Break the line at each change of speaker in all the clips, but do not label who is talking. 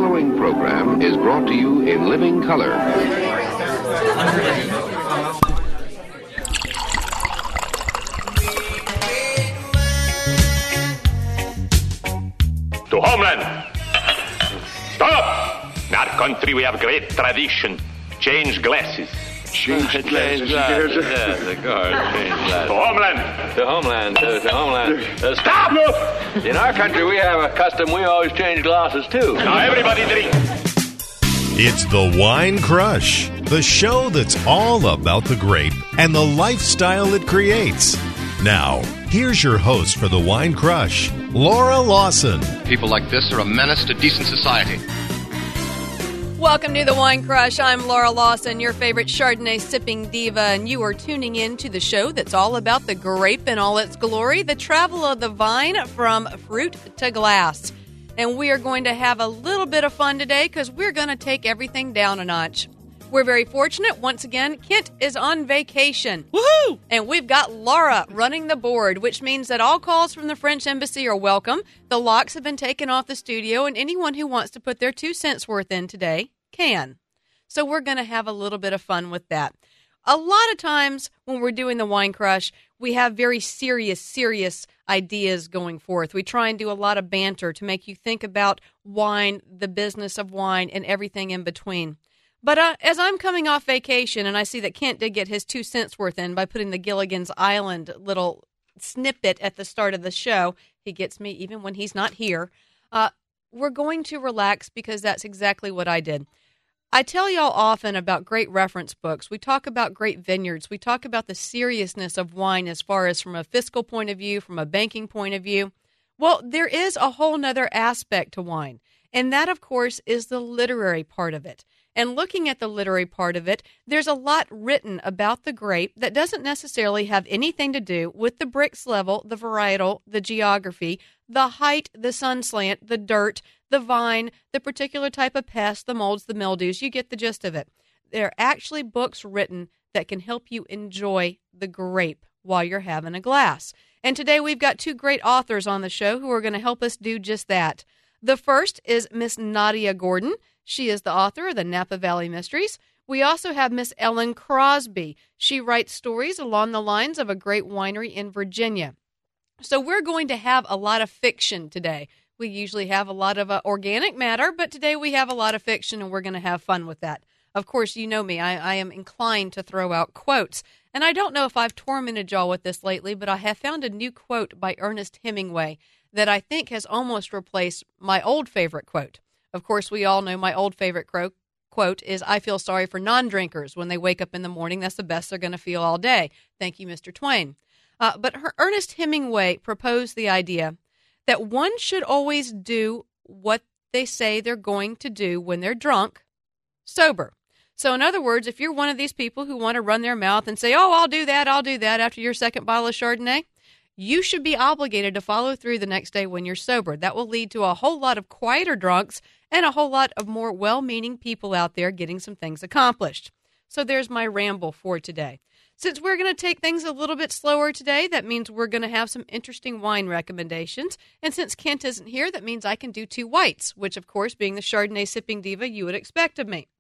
following program is brought to you in living color.
To homeland! Stop! In our country we have great tradition. Change glasses.
Change glasses.
Yes, of course. Change glasses.
To homeland!
To homeland. To homeland. Stop! No! In our country, we have a custom. We always change glasses, too.
Now everybody drink.
It's the Wine Crush, the show that's all about the grape and the lifestyle it creates. Now, here's your host for the Wine Crush, Laura Lawson.
People like this are a menace to decent society.
Welcome to the Wine Crush. I'm Laura Lawson, your favorite Chardonnay sipping diva, and you are tuning in to the show that's all about the grape in all its glory, the travel of the vine from fruit to glass. And we are going to have a little bit of fun today because we're going to take everything down a notch. We're very fortunate. Once again, Kent is on vacation.
Woohoo!
And we've got Laura running the board, which means that all calls from the French Embassy are welcome. The locks have been taken off the studio, and anyone who wants to put their 2 cents worth in today can. So we're going to have a little bit of fun with that. A lot of times when we're doing the Wine Crush, we have very serious ideas going forth. We try and do a lot of banter to make you think about wine, the business of wine, and everything in between. But as I'm coming off vacation, and I see that Kent did get his 2 cents worth in by putting the Gilligan's Island little snippet at the start of the show, he gets me even when he's not here, we're going to relax because that's exactly what I did. I tell y'all often about great reference books. We talk about great vineyards. We talk about the seriousness of wine as far as from a fiscal point of view, from a banking point of view. Well, there is a whole nother aspect to wine, and that, of course, is the literary part of it. And looking at the literary part of it, there's a lot written about the grape that doesn't necessarily have anything to do with the Brix level, the varietal, the geography, the height, the sun slant, the dirt, the vine, the particular type of pest, the molds, the mildews. You get the gist of it. There are actually books written that can help you enjoy the grape while you're having a glass. And today we've got 2 great authors on the show who are going to help us do just that. The first is Miss Nadia Gordon. She is the author of the Napa Valley Mysteries. We also have Miss Ellen Crosby. She writes stories along the lines of a great winery in Virginia. So we're going to have a lot of fiction today. We usually have a lot of organic matter, but today we have a lot of fiction, and we're going to have fun with that. Of course, you know me. I am inclined to throw out quotes. And I don't know if I've tormented y'all with this lately, but I have found a new quote by Ernest Hemingway that I think has almost replaced my old favorite quote. Of course, we all know my old favorite quote is, "I feel sorry for non-drinkers. When they wake up in the morning, that's the best they're going to feel all day. Thank you, Mr. Twain." But Ernest Hemingway proposed the idea that one should always do what they say they're going to do when they're drunk, sober. So in other words, if you're one of these people who want to run their mouth and say, "Oh, I'll do that after your second bottle of Chardonnay," you should be obligated to follow through the next day when you're sober. That will lead to a whole lot of quieter drunks and a whole lot of more well-meaning people out there getting some things accomplished. So there's my ramble for today. Since we're going to take things a little bit slower today, that means we're going to have some interesting wine recommendations. And since Kent isn't here, that means I can do 2 whites, which, of course, being the Chardonnay sipping diva, you would expect of me.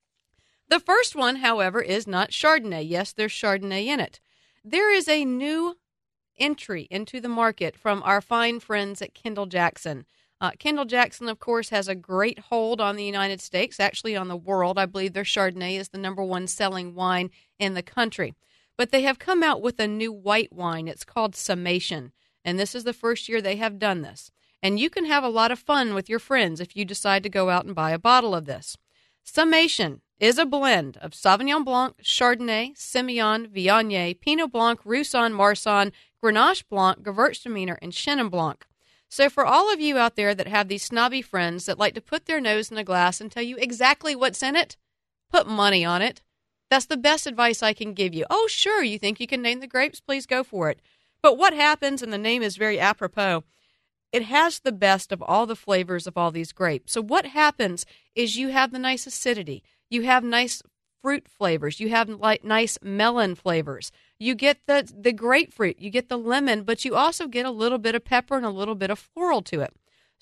The first one, however, is not Chardonnay. Yes, there's Chardonnay in it. There is a new entry into the market from our fine friends at Kendall Jackson. Kendall Jackson, of course, has a great hold on the United States, actually on the world. I believe their Chardonnay is the #1 selling wine in the country. But they have come out with a new white wine. It's called Summation, and this is the first year they have done this. And you can have a lot of fun with your friends if you decide to go out and buy a bottle of this. Summation is a blend of Sauvignon Blanc, Chardonnay, Semillon, Viognier, Pinot Blanc, Roussanne, Marsanne, Grenache Blanc, Gewürztraminer, and Chenin Blanc. So for all of you out there that have these snobby friends that like to put their nose in a glass and tell you exactly what's in it, put money on it. That's the best advice I can give you. Oh, sure, you think you can name the grapes? Please go for it. But what happens, and the name is very apropos, it has the best of all the flavors of all these grapes. So what happens is you have the nice acidity. You have nice fruit flavors. You have nice melon flavors. You get the grapefruit. You get the lemon, but you also get a little bit of pepper and a little bit of floral to it. So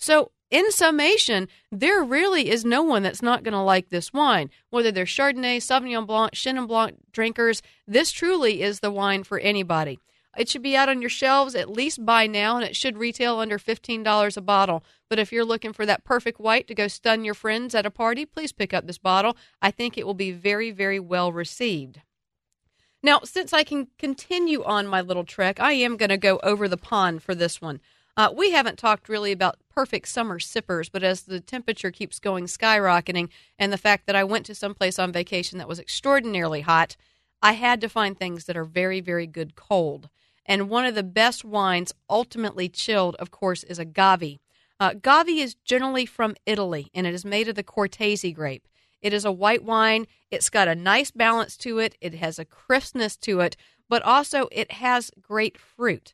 in summation, there really is no one that's not going to like this wine. Whether they're Chardonnay, Sauvignon Blanc, Chenin Blanc drinkers, this truly is the wine for anybody. It should be out on your shelves at least by now, and it should retail under $15 a bottle. But if you're looking for that perfect white to go stun your friends at a party, please pick up this bottle. I think it will be very, very well received. Now, since I can continue on my little trek, I am going to go over the pond for this one. We haven't talked really about perfect summer sippers, but as the temperature keeps going skyrocketing and the fact that I went to someplace on vacation that was extraordinarily hot, I had to find things that are very, very good cold. And one of the best wines, ultimately chilled, of course, is agave. Agave is generally from Italy, and it is made of the Cortese grape. It is a white wine. It's got a nice balance to it. It has a crispness to it, but also it has great fruit.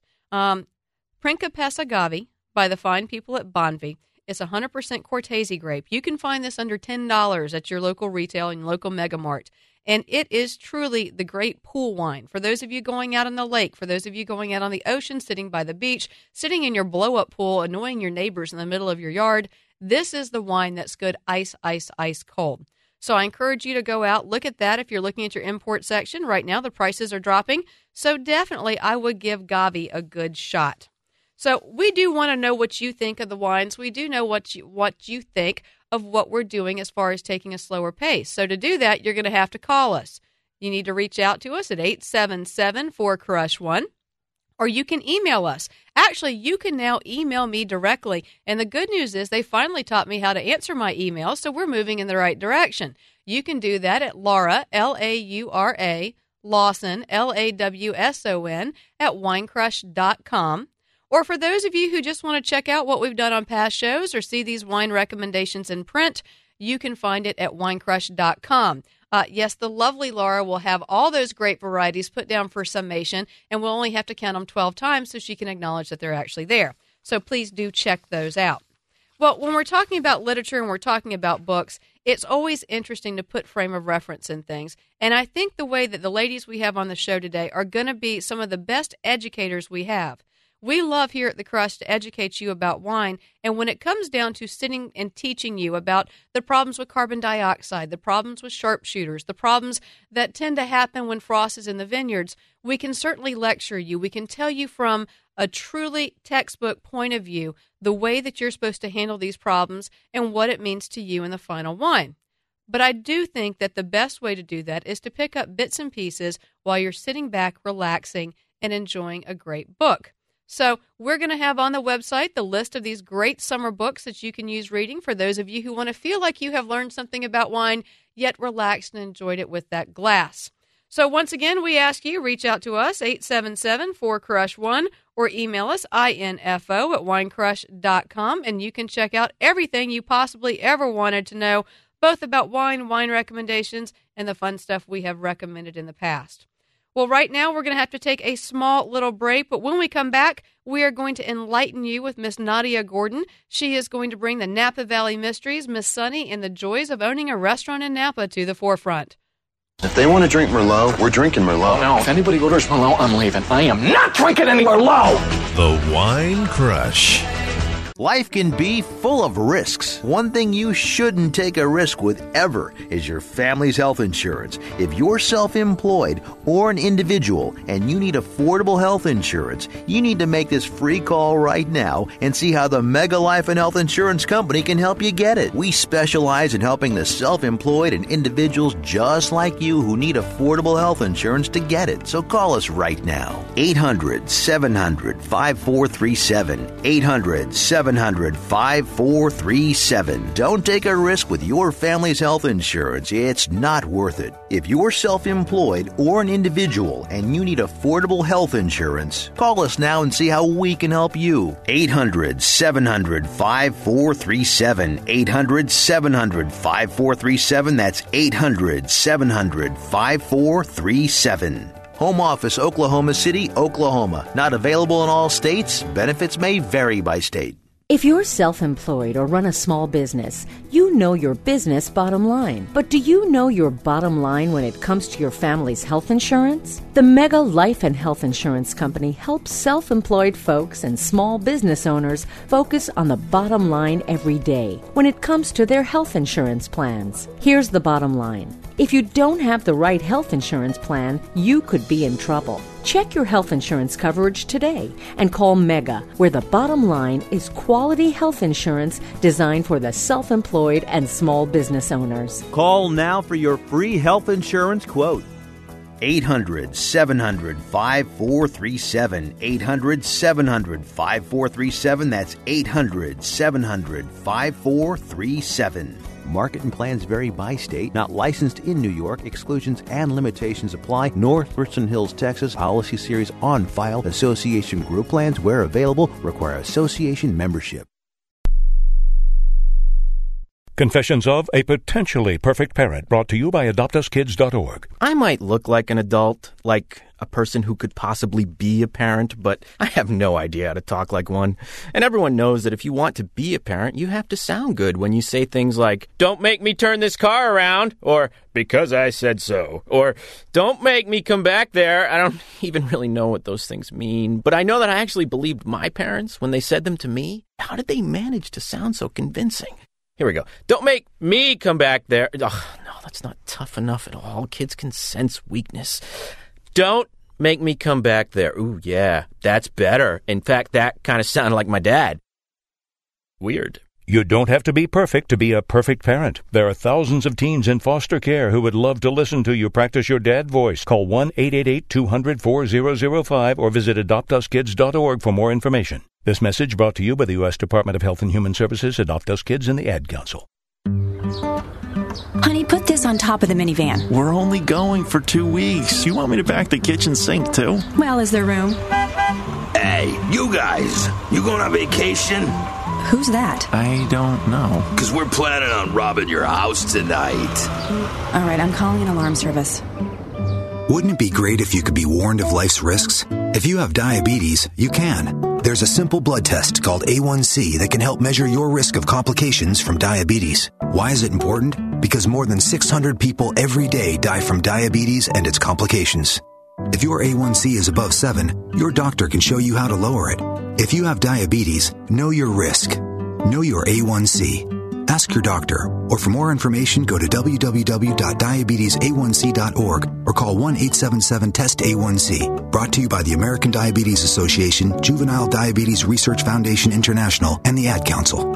Principessa agave by the fine people at Bonvi. It's 100% Cortese grape. You can find this under $10 at your local retail and local Mega Mart. And it is truly the great pool wine. For those of you going out on the lake, for those of you going out on the ocean, sitting by the beach, sitting in your blow-up pool, annoying your neighbors in the middle of your yard, this is the wine that's good ice, ice, ice cold. So I encourage you to go out, look at that. If you're looking at your import section, right now the prices are dropping. So definitely I would give Gavi a good shot. So we do want to know what you think of the wines. We do know what you think of what we're doing as far as taking a slower pace. So to do that, you're going to have to call us. You need to reach out to us at 877-4CRUSH1, or you can email us. Actually, you can now email me directly, and the good news is they finally taught me how to answer my email, so we're moving in the right direction. You can do that at Laura, L-A-U-R-A, Lawson, L-A-W-S-O-N, at winecrush.com. Or for those of you who just want to check out what we've done on past shows or see these wine recommendations in print, you can find it at winecrush.com. Yes, the lovely Laura will have all those great varieties put down for summation, and we'll only have to count them 12 times so she can acknowledge that they're actually there. So please do check those out. Well, when we're talking about literature and we're talking about books, it's always interesting to put frame of reference in things. And I think the way that the ladies we have on the show today are going to be some of the best educators we have. We love here at The Crush to educate you about wine, and when it comes down to sitting and teaching you about the problems with carbon dioxide, the problems with sharpshooters, the problems that tend to happen when frost is in the vineyards, we can certainly lecture you. We can tell you from a truly textbook point of view the way that you're supposed to handle these problems and what it means to you in the final wine. But I do think that the best way to do that is to pick up bits and pieces while you're sitting back, relaxing, and enjoying a great book. So we're going to have on the website the list of these great summer books that you can use reading for those of you who want to feel like you have learned something about wine, yet relaxed and enjoyed it with that glass. So once again, we ask you, reach out to us, 877-4CRUSH1, or email us, info@winecrush.com, and you can check out everything you possibly ever wanted to know, both about wine recommendations, and the fun stuff we have recommended in the past. Well, right now we're going to have to take a small little break, but when we come back, we are going to enlighten you with Miss Nadia Gordon. She is going to bring the Napa Valley mysteries, Miss Sunny, and the joys of owning a restaurant in Napa to the forefront.
If they want to drink Merlot, we're drinking Merlot.
Oh, no, if anybody orders Merlot, I'm leaving. I am not drinking any Merlot!
The Wine Crush.
Life can be full of risks. One thing you shouldn't take a risk with ever is your family's health insurance. If you're self-employed or an individual and you need affordable health insurance, you need to make this free call right now and see how the Mega Life and Health Insurance Company can help you get it. We specialize in helping the self-employed and individuals just like you who need affordable health insurance to get it. So call us right now. 800-700-5437. 800-700-5437. Don't take a risk with your family's health insurance. It's not worth it. If you're self-employed or an individual and you need affordable health insurance, call us now and see how we can help you. 800-700-5437. 800-700-5437. That's 800-700-5437. Home office, Oklahoma City, Oklahoma. Not available in all states. Benefits may vary by state.
If you're self-employed or run a small business, you know your business bottom line. But do you know your bottom line when it comes to your family's health insurance? The Mega Life and Health Insurance Company helps self-employed folks and small business owners focus on the bottom line every day when it comes to their health insurance plans. Here's the bottom line. If you don't have the right health insurance plan, you could be in trouble. Check your health insurance coverage today and call Mega, where the bottom line is quality health insurance designed for the self-employed and small business owners.
Call now for your free health insurance quote. 800-700-5437. 800-700-5437. That's 800-700-5437. Market and plans vary by state. Not licensed in New York. Exclusions and limitations apply. North Richland Hills, Texas. Policy series on file. Association group plans, where available, require association membership.
Confessions of a Potentially Perfect Parent, brought to you by AdoptUsKids.org.
I might look like an adult, like a person who could possibly be a parent, but I have no idea how to talk like one. And everyone knows that if you want to be a parent, you have to sound good when you say things like, "Don't make me turn this car around," or "because I said so," or "Don't make me come back there." I don't even really know what those things mean, but I know that I actually believed my parents when they said them to me. How did they manage to sound so convincing? Here we go. "Don't make me come back there." Ugh, no, that's not tough enough at all. Kids can sense weakness. "Don't make me come back there." Ooh, yeah, that's better. In fact, that kind of sounded like my dad. Weird.
You don't have to be perfect to be a perfect parent. There are thousands of teens in foster care who would love to listen to you practice your dad voice. Call 1-888-200-4005 or visit AdoptUsKids.org for more information. This message brought to you by the U.S. Department of Health and Human Services, Adopt Us Kids, and the Ad Council.
Honey, put this on top of the minivan.
We're only going for 2 weeks. You want me to back the kitchen sink, too?
Well, is there room?
Hey, you guys, you going on vacation?
Who's that?
I don't know.
Because we're planning on robbing your house tonight.
All right, I'm calling an alarm service.
Wouldn't it be great if you could be warned of life's risks? If you have diabetes, you can. There's a simple blood test called A1C that can help measure your risk of complications from diabetes. Why is it important? Because more than 600 people every day die from diabetes and its complications. If your A1C is above 7, your doctor can show you how to lower it. If you have diabetes, know your risk. Know your A1C. Ask your doctor, or for more information, go to www.diabetesa1c.org or call 1-877-TEST-A1C. Brought to you by the American Diabetes Association, Juvenile Diabetes Research Foundation International, and the Ad Council.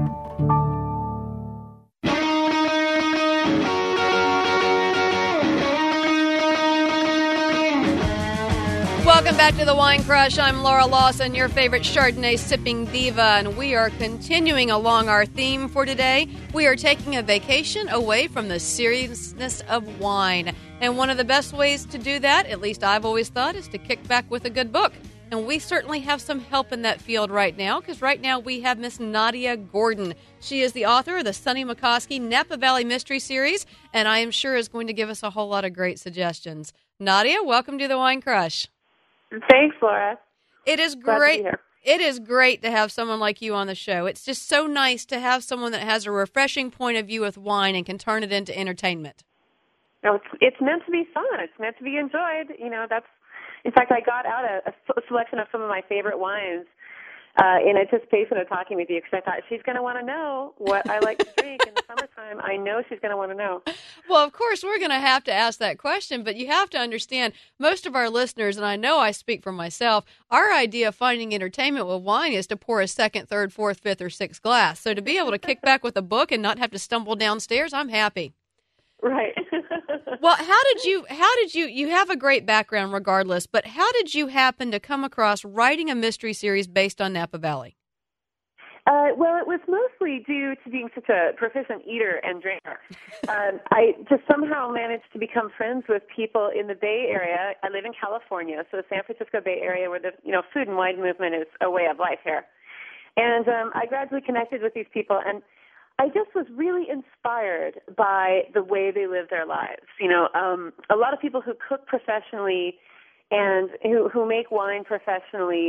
Welcome back to the Wine Crush. I'm Laura Lawson, your favorite Chardonnay sipping diva, and we are continuing along our theme for today. We are taking a vacation away from the seriousness of wine. And one of the best ways to do that, at least I've always thought, is to kick back with a good book. And we certainly have some help in that field right now, because right now we have Miss Nadia Gordon. She is the author of the Sonny McCoskey Napa Valley Mystery Series, and I am sure is going to give us a whole lot of great suggestions. Nadia, welcome to the Wine Crush.
Thanks, Laura.
It is great. It is great to have someone like you on the show. It's just so nice to have someone that has a refreshing point of view with wine and can turn it into entertainment.
No, it's meant to be fun. It's meant to be enjoyed. You know, that's. In fact, I got out a selection of some of my favorite wines in anticipation of talking with you, because I thought she's going to want to know what I like to drink in the summertime. I know she's going to want to know.
Well, of course, we're going to have to ask that question, but you have to understand, most of our listeners, and I know I speak for myself, our idea of finding entertainment with wine is to pour a second, third, fourth, fifth, or sixth glass. So to be able to kick back with a book and not have to stumble downstairs, I'm happy.
Right.
Well, how did you have a great background regardless, but how did you happen to come across writing a mystery series based on Napa Valley?
Well, it was mostly due to being such a proficient eater and drinker. I just somehow managed to become friends with people in the Bay Area. I live in California, so the San Francisco Bay Area, where the food and wine movement is a way of life here. And I gradually connected with these people, and I just was really inspired by the way they live their lives. A lot of people who cook professionally and who make wine professionally,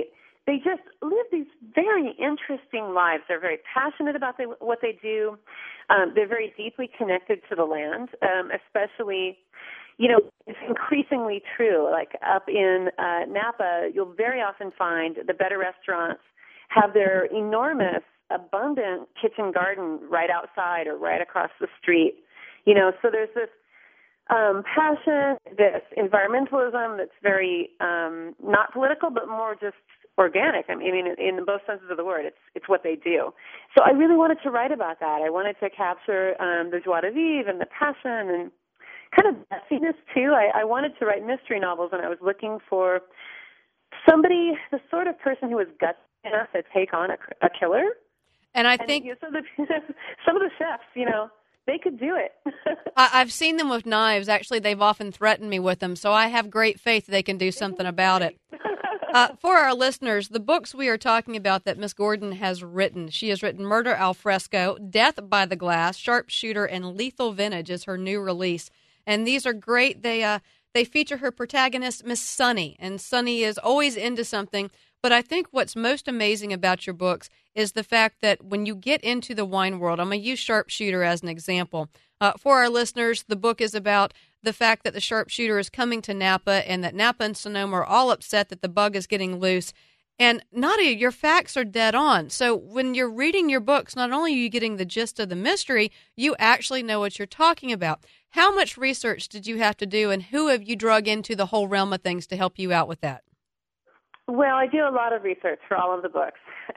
they just live these very interesting lives. They're very passionate about what they do. They're very deeply connected to the land, especially, it's increasingly true. Like up in Napa, you'll very often find the better restaurants have their enormous, abundant kitchen garden right outside or right across the street. So there's this passion, this environmentalism that's very not political, but more just organic. I mean, in both senses of the word, it's what they do. So I really wanted to write about that. I wanted to capture the joie de vivre and the passion and kind of messiness too. I wanted to write mystery novels, and I was looking for somebody, the sort of person who was gutsy enough to take on a killer.
And I think
some of the chefs, they could do it.
I've seen them with knives. Actually, they've often threatened me with them, so I have great faith they can do something about it. For our listeners, the books we are talking about that Miss Gordon has written, she has written Murder al Fresco, Death by the Glass, Sharpshooter, and Lethal Vintage is her new release. And these are great. They feature her protagonist, Miss Sunny, and Sunny is always into something. But I think what's most amazing about your books is the fact that when you get into the wine world, I'm going to use Sharpshooter as an example. For our listeners, the book is about the fact that the sharpshooter is coming to Napa and that Napa and Sonoma are all upset that the bug is getting loose. And Nadia, your facts are dead on. So when you're reading your books, not only are you getting the gist of the mystery, you actually know what you're talking about. How much research did you have to do, and who have you drug into the whole realm of things to help you out with that?
Well, I do a lot of research for all of the books.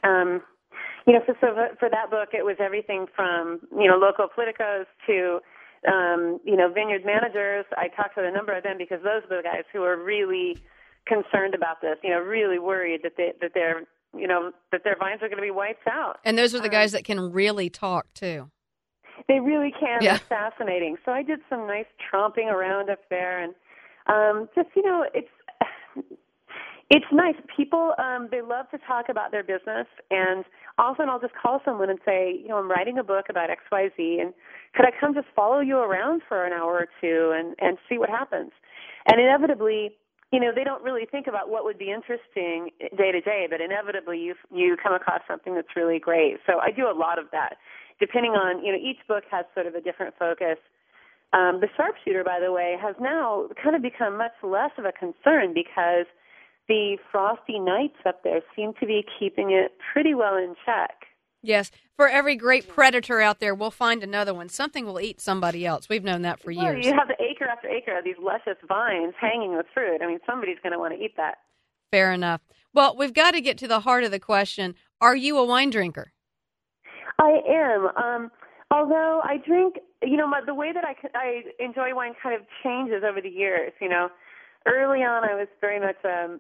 For that book, it was everything from, local politicos to, vineyard managers. I talked to a number of them because those are the guys who are really concerned about this, really worried that their vines are going to be wiped out.
And those are the guys that can really talk, too.
They really can.
Yeah.
They're fascinating. So I did some nice tromping around up there, and it's nice. People, they love to talk about their business, and often I'll just call someone and say, I'm writing a book about XYZ, and could I come just follow you around for an hour or two and see what happens? And inevitably, they don't really think about what would be interesting day to day, but inevitably you come across something that's really great. So I do a lot of that. Depending on, each book has sort of a different focus. The Sharpshooter, by the way, has now kind of become much less of a concern because the frosty nights up there seem to be keeping it pretty well in check.
Yes. For every great predator out there, we'll find another one. Something will eat somebody else. We've known that for years.
You have the acre after acre of these luscious vines hanging with fruit. I mean, somebody's going to want to eat that.
Fair enough. Well, we've got to get to the heart of the question. Are you a wine drinker?
I am. Although I drink, the way that I enjoy wine kind of changes over the years. Early on, I was very much a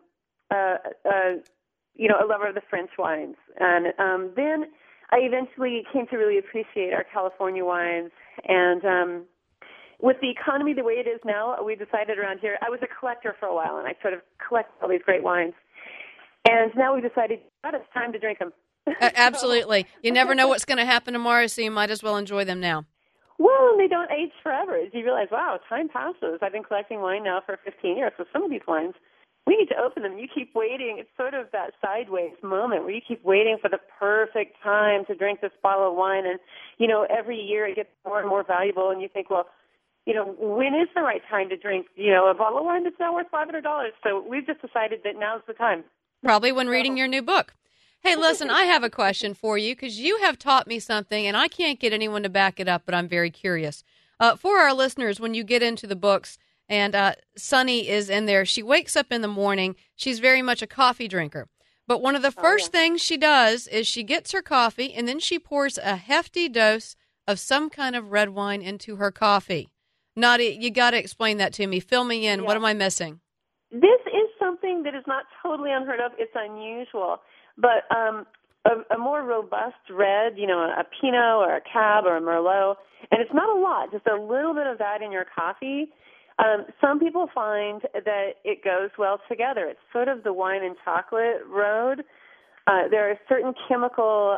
lover of the French wines, and then I eventually came to really appreciate our California wines. And with the economy the way it is now, we decided around here. I was a collector for a while, and I sort of collect all these great wines. And now we decided that it's time to drink them.
Absolutely. You never know what's going to happen tomorrow, so you might as well enjoy them now.
Well, and they don't age forever. As you realize, wow, time passes. I've been collecting wine now for 15 years. So some of these wines, we need to open them. You keep waiting. It's sort of that sideways moment where you keep waiting for the perfect time to drink this bottle of wine. And, every year it gets more and more valuable. And you think, well, when is the right time to drink, a bottle of wine that's now worth $500? So we've just decided that now's the time.
Probably when reading your new book. Hey, listen, I have a question for you because you have taught me something, and I can't get anyone to back it up, but I'm very curious. For our listeners, when you get into the books and Sunny is in there, she wakes up in the morning. She's very much a coffee drinker. But one of the first things she does is she gets her coffee, and then she pours a hefty dose of some kind of red wine into her coffee. Nadia, you got to explain that to me. Fill me in. Yeah. What am I missing?
This is something that is not totally unheard of. It's unusual. But a more robust red, a Pinot or a Cab or a Merlot, and it's not a lot, just a little bit of that in your coffee. Some people find that it goes well together. It's sort of the wine and chocolate road. There are certain chemical,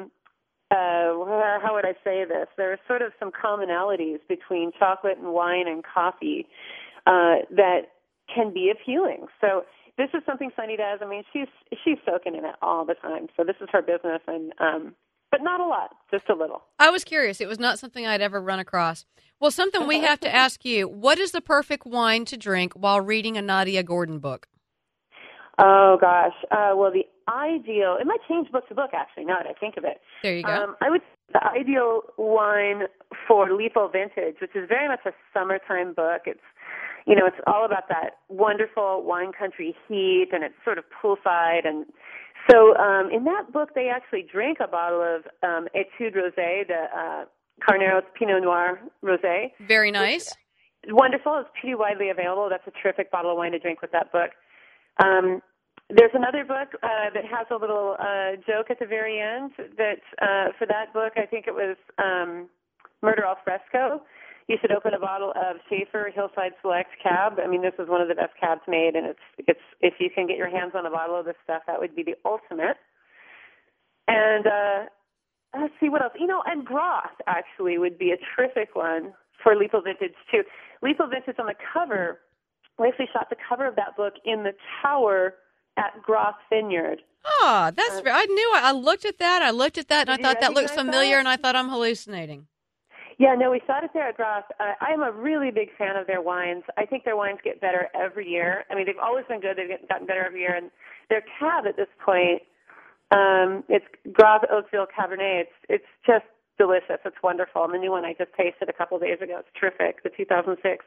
how would I say this? There are sort of some commonalities between chocolate and wine and coffee that can be appealing. So this is something Sunny does. I mean, she's soaking in it all the time. So this is her business, and but not a lot, just a little.
I was curious. It was not something I'd ever run across. Well, something we have to ask you, what is the perfect wine to drink while reading a Nadia Gordon book?
Oh, gosh. Well, the ideal, it might change book to book, actually, now that I think of it.
There you go.
I would say the ideal wine for Lethal Vintage, which is very much a summertime book. It's, you know, it's all about that wonderful wine country heat, and it's sort of poolside. And so in that book, they actually drink a bottle of Etude Rosé, the Carnero's Pinot Noir Rosé.
Very nice.
Wonderful. It's pretty widely available. That's a terrific bottle of wine to drink with that book. There's another book that has a little joke at the very end that for that book, I think it was Murder al Fresco. You should open a bottle of Schaefer Hillside Select Cab. I mean, this is one of the best cabs made, and it's if you can get your hands on a bottle of this stuff, that would be the ultimate. And let's see what else. You know, and Groth actually would be a terrific one for Lethal Vintage too. Lethal Vintage on the cover. We actually shot the cover of that book in the tower at Groth Vineyard.
Oh, that's I knew it. I looked at that, and I thought that looks familiar, and I thought I'm hallucinating.
Yeah, no, we shot it there at Groth. I am a really big fan of their wines. I think their wines get better every year. I mean, they've always been good. They've gotten better every year. And their cab at this point, it's Groth Oakville Cabernet. It's just delicious. It's wonderful. And the new one I just tasted a couple of days ago. It's terrific, the 2006.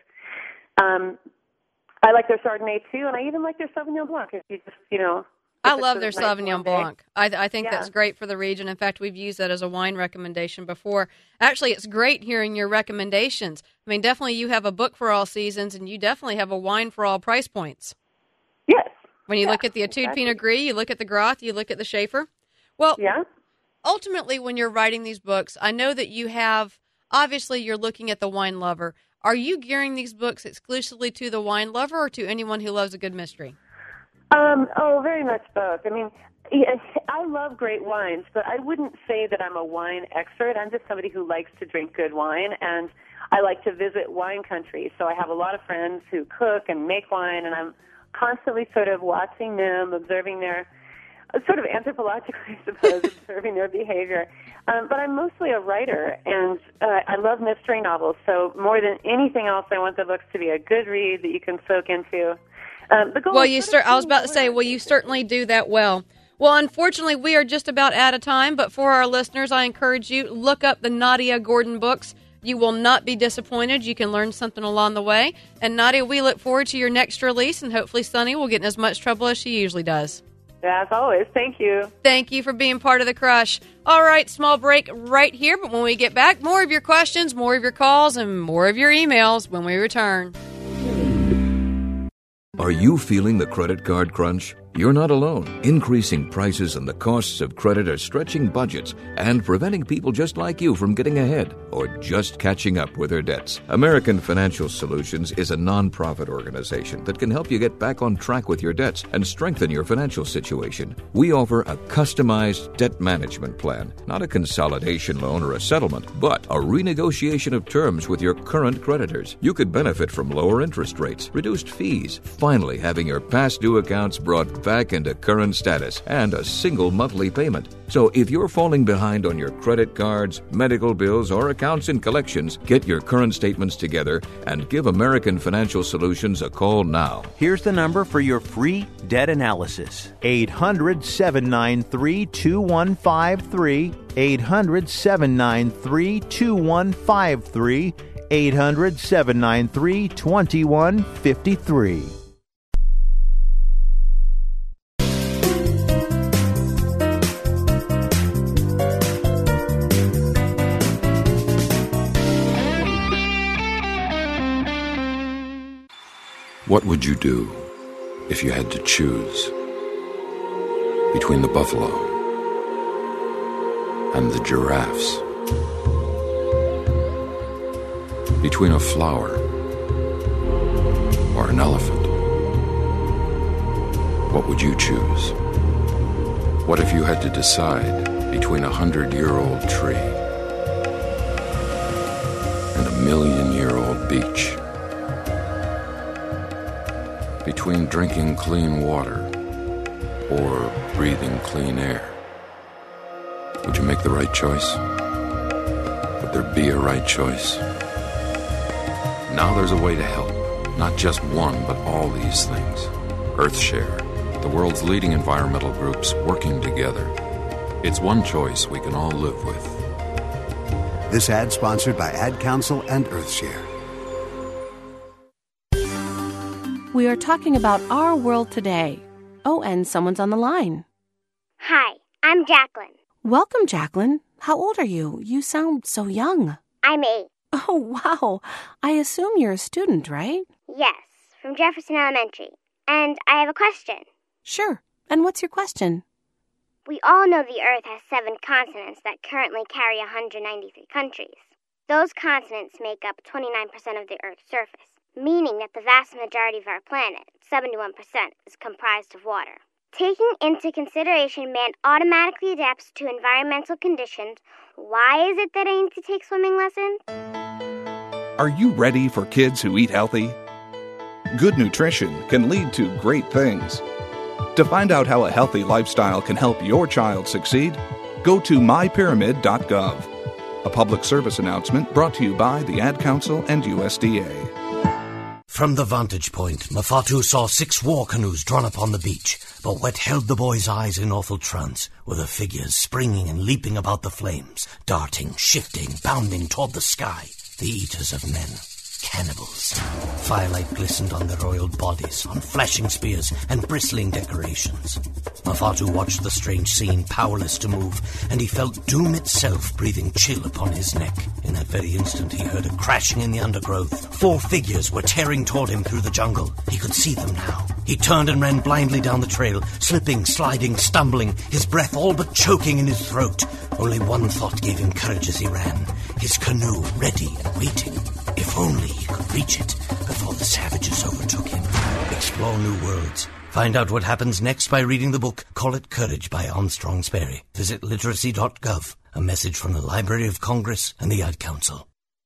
I like their Chardonnay, too, and I even like their Sauvignon Blanc. If you just, you know,
I love their Sauvignon Blanc. I think that's great for the region. In fact, we've used that as a wine recommendation before. Actually, it's great hearing your recommendations. I mean, definitely you have a book for all seasons, and you definitely have a wine for all price points.
Yes.
When you look at the Etude Pinot Gris, you look at the Groth, you look at the Schaefer. Well, ultimately, when you're writing these books, I know that you have, obviously, you're looking at the wine lover. Are you gearing these books exclusively to the wine lover or to anyone who loves a good mystery?
Very much both. I mean, I love great wines, but I wouldn't say that I'm a wine expert. I'm just somebody who likes to drink good wine, and I like to visit wine countries. So I have a lot of friends who cook and make wine, and I'm constantly sort of watching them, observing their, sort of anthropologically, I suppose, observing their behavior. But I'm mostly a writer, and I love mystery novels. So more than anything else, I want the books to be a good read that you can soak into. I
was about to say, well, you certainly do that well. Well, unfortunately, we are just about out of time, but for our listeners, I encourage you, look up the Nadia Gordon books. You will not be disappointed. You can learn something along the way. And Nadia, we look forward to your next release, and hopefully Sunny will get in as much trouble as she usually does.
As always, thank you.
Thank you for being part of the Crush. All right, small break right here, but when we get back, more of your questions, more of your calls, and more of your emails when we return.
Are you feeling the credit card crunch? You're not alone. Increasing prices and the costs of credit are stretching budgets and preventing people just like you from getting ahead or just catching up with their debts. American Financial Solutions is a nonprofit organization that can help you get back on track with your debts and strengthen your financial situation. We offer a customized debt management plan, not a consolidation loan or a settlement, but a renegotiation of terms with your current creditors. You could benefit from lower interest rates, reduced fees, finally having your past due accounts brought back into current status, and a single monthly payment. So if you're falling behind on your credit cards, medical bills, or accounts in collections, get your current statements together and give American Financial Solutions a call now.
Here's the number for your free debt analysis. 800-793-2153. 800-793-2153. 800-793-2153.
What would you do if you had to choose between the buffalo and the giraffes? Between a flower or an elephant? What would you choose? What if you had to decide between a 100-year-old tree and a 1,000,000-year-old beach? between drinking clean water or breathing clean air. Would you make the right choice? Would there be a right choice? Now there's a way to help. Not just one, but all these things. EarthShare, the world's leading environmental groups working together. It's one choice we can all live with.
This ad sponsored by Ad Council and EarthShare.
We are talking about our world today. Oh, and someone's on the line.
Hi, I'm Jacqueline.
Welcome, Jacqueline. How old are you? You sound so young.
I'm 8.
Oh, wow. I assume you're a student, right?
Yes, from Jefferson Elementary. And I have a question.
Sure. And what's your question?
We all know the Earth has 7 continents that currently carry 193 countries. Those continents make up 29% of the Earth's surface, meaning that the vast majority of our planet, 71%, is comprised of water. Taking into consideration man automatically adapts to environmental conditions, why is it that I need to take swimming lessons?
Are you ready for kids who eat healthy? Good nutrition can lead to great things. To find out how a healthy lifestyle can help your child succeed, go to mypyramid.gov. A public service announcement brought to you by the Ad Council and USDA.
From the vantage point, Mafatu saw 6 war canoes drawn up on the beach, but what held the boy's eyes in awful trance were the figures springing and leaping about the flames, darting, shifting, bounding toward the sky, the eaters of men. Cannibals. Firelight glistened on their oiled bodies, on flashing spears and bristling decorations. Mafatu watched the strange scene, powerless to move, and he felt doom itself breathing chill upon his neck. In that very instant, he heard a crashing in the undergrowth. 4 figures were tearing toward him through the jungle. He could see them now. He turned and ran blindly down the trail, slipping, sliding, stumbling, his breath all but choking in his throat. Only one thought gave him courage as he ran. His canoe ready and waiting. If only he could reach it before the savages overtook him. Explore new worlds. Find out what happens next by reading the book Call It Courage by Armstrong Sperry. Visit literacy.gov. A message from the Library of Congress and the Ad Council.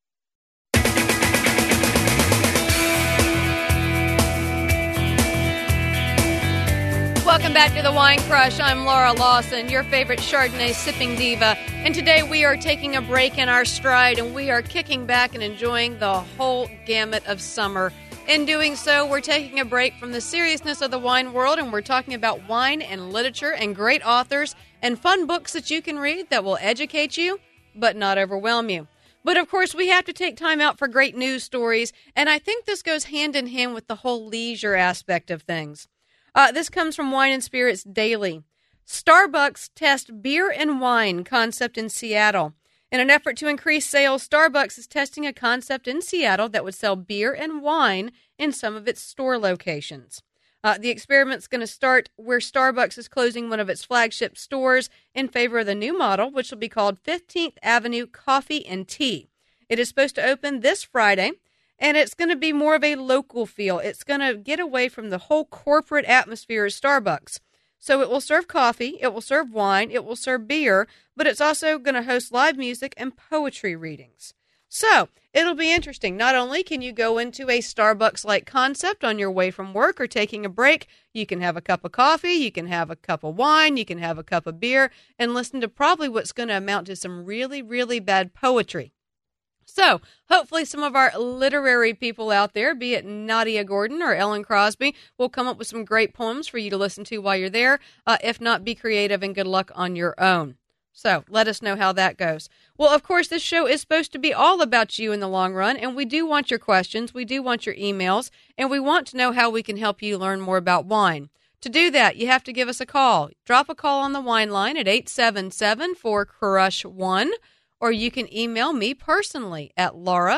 Welcome back to the Wine Crush. I'm Laura Lawson, your favorite Chardonnay sipping diva. And today we are taking a break in our stride and we are kicking back and enjoying the whole gamut of summer. In doing so, we're taking a break from the seriousness of the wine world and we're talking about wine and literature and great authors and fun books that you can read that will educate you but not overwhelm you. But of course, we have to take time out for great news stories, and I think this goes hand in hand with the whole leisure aspect of things. This comes from Wine and Spirits Daily. Starbucks tests beer and wine concept in Seattle. In an effort to increase sales, Starbucks is testing a concept in Seattle that would sell beer and wine in some of its store locations. The experiment's going to start where Starbucks is closing one of its flagship stores in favor of the new model, which will be called 15th Avenue Coffee and Tea. It is supposed to open this Friday, and it's going to be more of a local feel. It's going to get away from the whole corporate atmosphere of Starbucks. So it will serve coffee, it will serve wine, it will serve beer, but it's also going to host live music and poetry readings. So it'll be interesting. Not only can you go into a Starbucks-like concept on your way from work or taking a break, you can have a cup of coffee, you can have a cup of wine, you can have a cup of beer, and listen to probably what's going to amount to some really, really bad poetry. So, hopefully some of our literary people out there, be it Nadia Gordon or Ellen Crosby, will come up with some great poems for you to listen to while you're there. If not, be creative and good luck on your own. So, let us know how that goes. Well, of course, this show is supposed to be all about you in the long run, and we do want your questions, we do want your emails, and we want to know how we can help you learn more about wine. To do that, you have to give us a call. Drop a call on the wine line at 877-4CRUSH1. Or you can email me personally at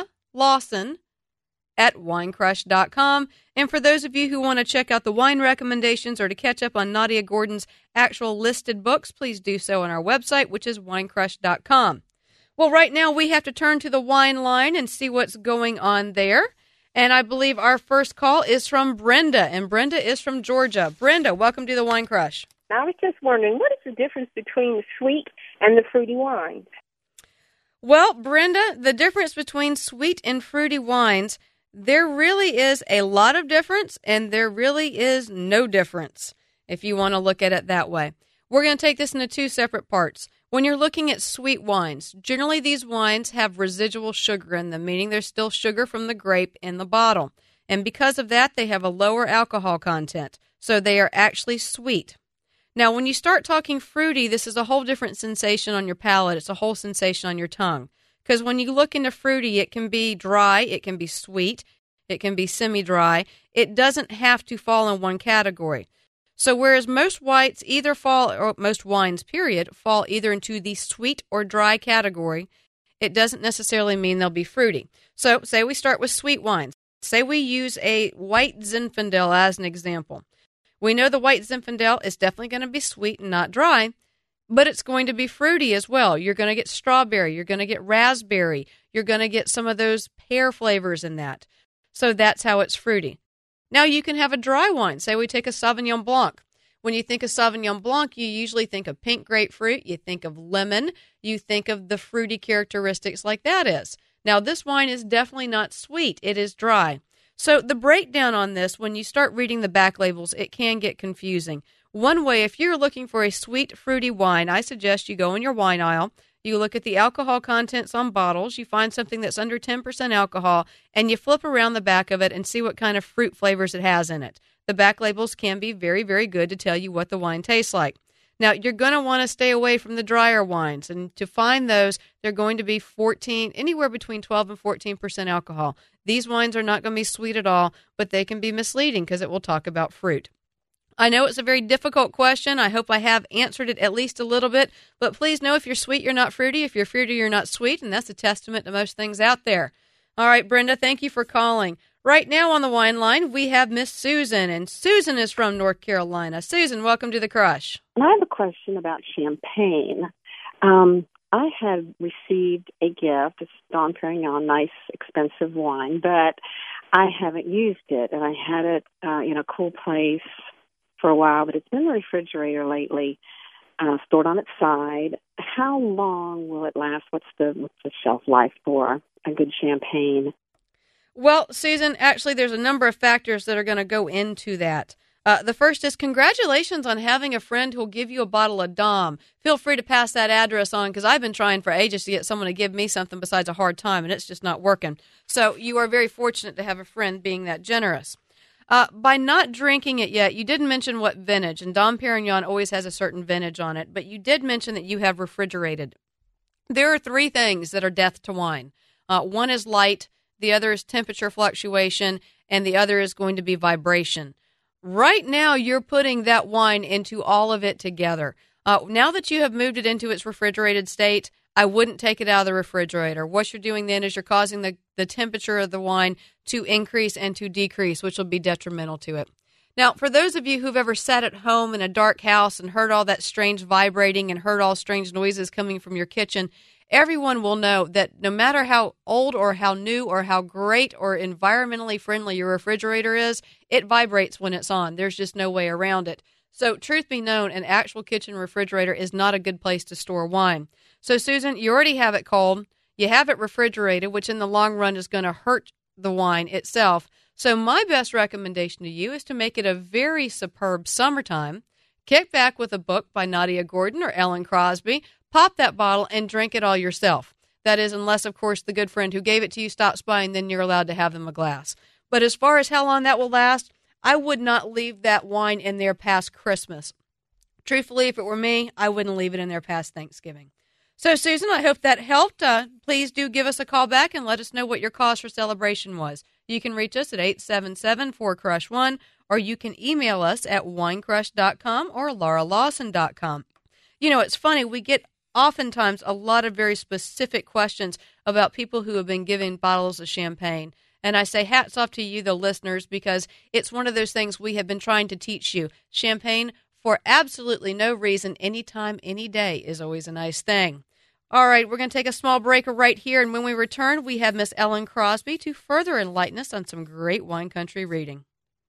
lauralawson@winecrush.com. And for those of you who want to check out the wine recommendations or to catch up on Nadia Gordon's actual listed books, please do so on our website, which is winecrush.com. Well, right now we have to turn to the wine line and see what's going on there. And I believe our first call is from Brenda, and Brenda is from Georgia. Brenda, welcome to the Wine Crush.
I was just wondering, what is the difference between the sweet and the fruity wines?
Well, Brenda, the difference between sweet and fruity wines There really is a lot of difference, and there really is no difference, if you want to look at it that way. We're going to take this into two separate parts. When you're looking at sweet wines, generally these wines have residual sugar in them, meaning there's still sugar from the grape in the bottle. And because of that, they have a lower alcohol content, so they are actually sweet. Now, when you start talking fruity, this is a whole different sensation on your palate. It's a whole sensation on your tongue. Because when you look into fruity, it can be dry, it can be sweet, it can be semi-dry. It doesn't have to fall in one category. So whereas most whites either fall, or most wines, period, fall either into the sweet or dry category, it doesn't necessarily mean they'll be fruity. So say we start with sweet wines. Say we use a white Zinfandel as an example. We know the white Zinfandel is definitely going to be sweet and not dry, but it's going to be fruity as well. You're going to get strawberry, you're going to get raspberry, you're going to get some of those pear flavors in that. So that's how it's fruity. Now you can have a dry wine. Say we take a Sauvignon Blanc. When you think of Sauvignon Blanc, you usually think of pink grapefruit, you think of lemon, you think of the fruity characteristics like that is. Now this wine is definitely not sweet, it is dry. So the breakdown on this, when you start reading the back labels, it can get confusing. One way, if you're looking for a sweet, fruity wine, I suggest you go in your wine aisle, you look at the alcohol contents on bottles, you find something that's under 10% alcohol, and you flip around the back of it and see what kind of fruit flavors it has in it. The back labels can be very, very good to tell you what the wine tastes like. Now, you're going to want to stay away from the drier wines, and to find those, they're going to be anywhere between 12 and 14% alcohol. These wines are not going to be sweet at all, but they can be misleading because it will talk about fruit. I know it's a very difficult question. I hope I have answered it at least a little bit, but please know if you're sweet, you're not fruity. If you're fruity, you're not sweet, and that's a testament to most things out there. All right, Brenda, thank you for calling. Right now on the wine line, we have Miss Susan, and Susan is from North Carolina. Susan, welcome to The Crush.
I have a question about champagne. I had received a gift, it's Dom Perignon, nice, expensive wine, but I haven't used it, and I had it in a cool place for a while, but it's been in the refrigerator lately, stored on its side. How long will it last? What's the shelf life for a good champagne?
Well, Susan, actually, there's a number of factors that are going to go into that. The first is congratulations on having a friend who'll give you a bottle of Dom. Feel free to pass that address on because I've been trying for ages to get someone to give me something besides a hard time, and it's just not working. So you are very fortunate to have a friend being that generous. By not drinking it yet, you didn't mention what vintage, and Dom Perignon always has a certain vintage on it, but you did mention that you have refrigerated. There are three things that are death to wine. One is light, the other is temperature fluctuation, and the other is going to be vibration. Right now, you're putting that wine into all of it together. Now that you have moved it into its refrigerated state, I wouldn't take it out of the refrigerator. What you're doing then is you're causing the temperature of the wine to increase and to decrease, which will be detrimental to it. Now, for those of you who've ever sat at home in a dark house and heard all that strange vibrating and heard all strange noises coming from your kitchen, everyone will know that no matter how old or how new or how great or environmentally friendly your refrigerator is, it vibrates when it's on. There's just no way around it. So truth be known, an actual kitchen refrigerator is not a good place to store wine. So, Susan, you already have it cold. You have it refrigerated, which in the long run is going to hurt the wine itself. So my best recommendation to you is to make it a very superb summertime. Kick back with a book by Nadia Gordon or Ellen Crosby. Pop that bottle and drink it all yourself. That is, unless, of course, the good friend who gave it to you stops by, and then you're allowed to have them a glass. But as far as how long that will last, I would not leave that wine in there past Christmas. Truthfully, if it were me, I wouldn't leave it in there past Thanksgiving. So, Susan, I hope that helped. Please do give us a call back and let us know what your cause for celebration was. You can reach us at 877-4CRUSH1, or you can email us at winecrush.com or lauralawson.com. You know, it's funny, we get oftentimes a lot of very specific questions about people who have been given bottles of champagne. And I say hats off to you, the listeners, because it's one of those things we have been trying to teach you. Champagne, for absolutely no reason, anytime, any day, is always a nice thing. All right, we're going to take a small break right here, and when we return, we have Miss Ellen Crosby to further enlighten us on some great wine country reading.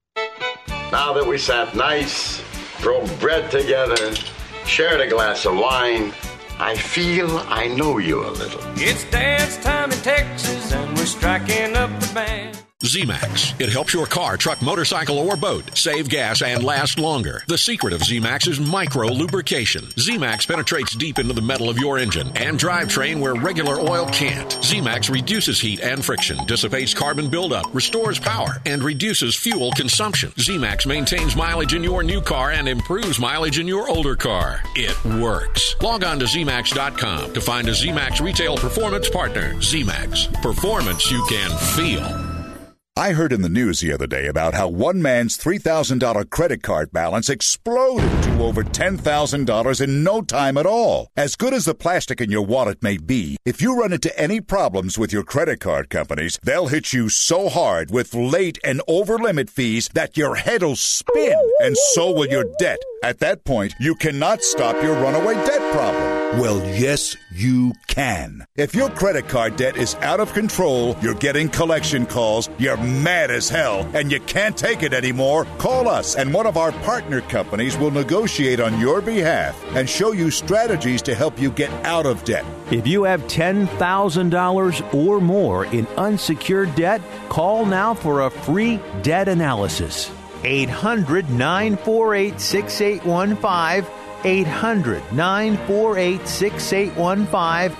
Now that we sat nice, broke bread together, shared a glass of wine, I feel I know you a little.
It's dance time in Texas, and we're striking up the band. Z-Max. It helps your car, truck, motorcycle, or boat save gas and last longer. The secret of Z-Max is micro-lubrication. Z-Max penetrates deep into the metal of your engine and drivetrain where regular oil can't. Z-Max reduces heat and friction, dissipates carbon buildup, restores power, and reduces fuel consumption. Z-Max maintains mileage in your new car and improves mileage in your older car. It works. Log on to ZMax.com to find a Z-Max retail performance partner. Z-Max. Performance you can feel.
I heard in the news the other day about how one man's $3,000 credit card balance exploded to over $10,000 in no time at all. As good as the plastic in your wallet may be, if you run into any problems with your credit card companies, they'll hit you so hard with late and over-limit fees that your head'll spin, and so will your debt. At that point, you cannot stop your runaway debt problem. Well, yes, you can. If your credit card debt is out of control, you're getting collection calls, you're mad as hell, and you can't take it anymore, call us, and one of our partner companies will negotiate on your behalf and show you strategies to help you get out of debt.
If you have $10,000 or more in unsecured debt, call now for a free debt analysis. 800-948-6815. 800-948-6815.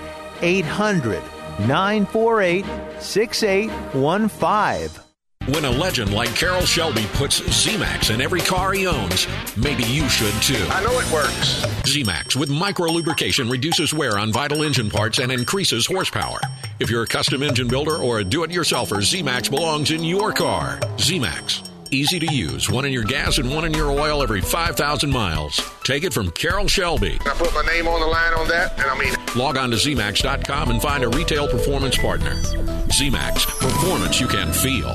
800-948-6815.
When a legend like Carroll Shelby puts Z-Max in every car he owns, maybe you should too.
I know it works.
Z-Max with micro-lubrication reduces wear on vital engine parts and increases horsepower. If you're a custom engine builder or a do-it-yourselfer, Z-Max belongs in your car. Z-Max. Easy to use. One in your gas and one in your oil every 5,000 miles. Take it from Carroll Shelby.
I put my name on the line on that, and I mean it.
Log on to ZMax.com and find a retail performance partner. Z-Max. Performance you can feel.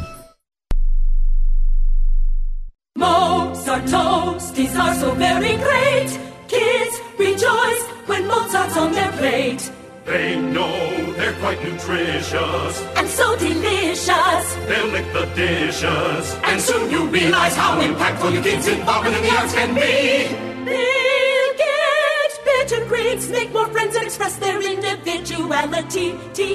Mozart toasties are so very great. Kids rejoice when Mozart's on their plate.
They know they're quite nutritious
and so delicious.
They'll lick the dishes, and soon you'll realize how impactful your kids' involvement in the arts can be.
They'll get better grades, make more friends, and express their individuality.